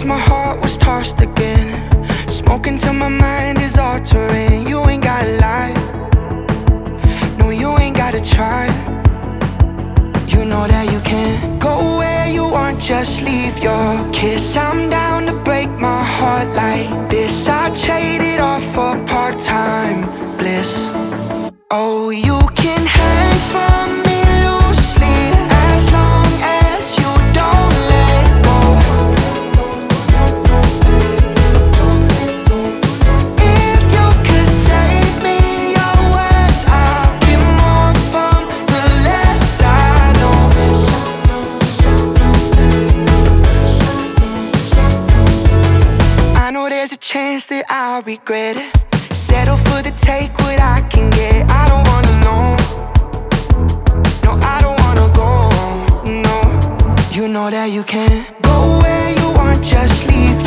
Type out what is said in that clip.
my heart was tossed again. Smoking till my mind is altering. You ain't gotta lie, no, you ain't gotta try. You know that you can go where you want, just leave your kiss. I'm down to break my heart like this. I trade it all for part-time bliss. Oh, you can hang from me loosely as long as you don't let go. If you could save me your words, I'll give more from the less I know. I know there's a chance that I'll regret it. Settle for the take what I can get. I don't wanna know, no, I don't wanna go, no. You know that you can go where you want, just leave